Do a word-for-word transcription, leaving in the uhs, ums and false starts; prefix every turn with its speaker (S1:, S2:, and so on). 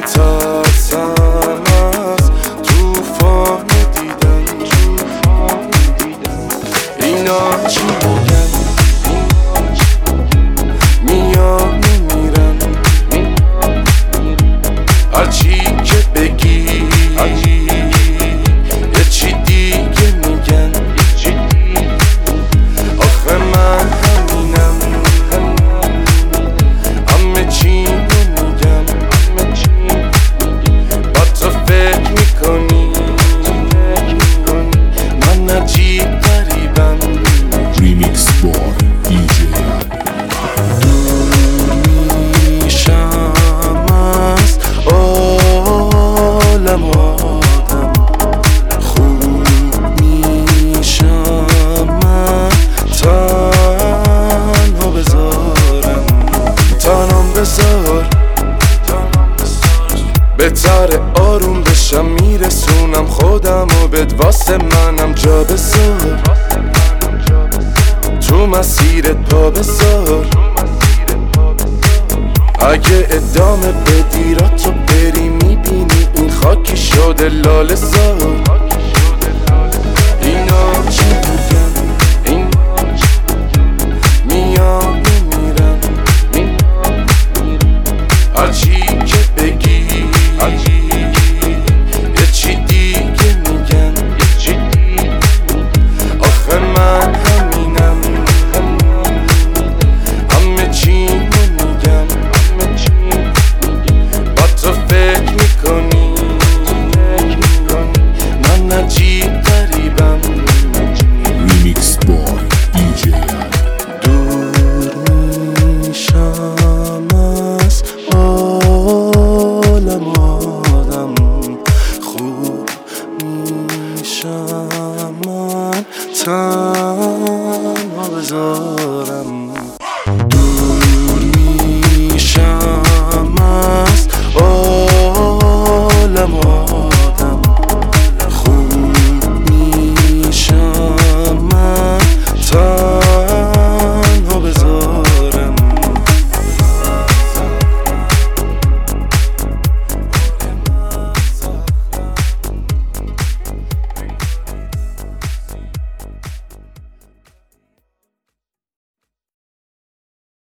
S1: میترسم از توفان دیدن. اینا چی میگن؟ میان میمیرن. هرچی که بگی یه چی دیگه میگن. آخه من همینم، همه چی نمیگم. با تو فکر میکنی من عجیب غریبم.
S2: ریمیکس بار دی جی
S1: میشم از عالم آدم، خوب میشم من تنها بذارم. تنام بذار بهتره آروم بشم، میرسونم خودم و بد واسه منم جا بذار. تو مسیرت پا بذار، اگه ادامه بدی را تو بری میبینی این خاکی شده لاله زار. اینا چی میگن؟ این میان میمیرن. هرچی که بگی یه چی دیگه میگن. آخه من همینم، همه چی نمیگم. با تو فکر میکنی من عجیب غریبم.
S2: ریمیکس بار دی جی
S1: دور میشم از عالم آدم، خوب میشم من تنها بذارم.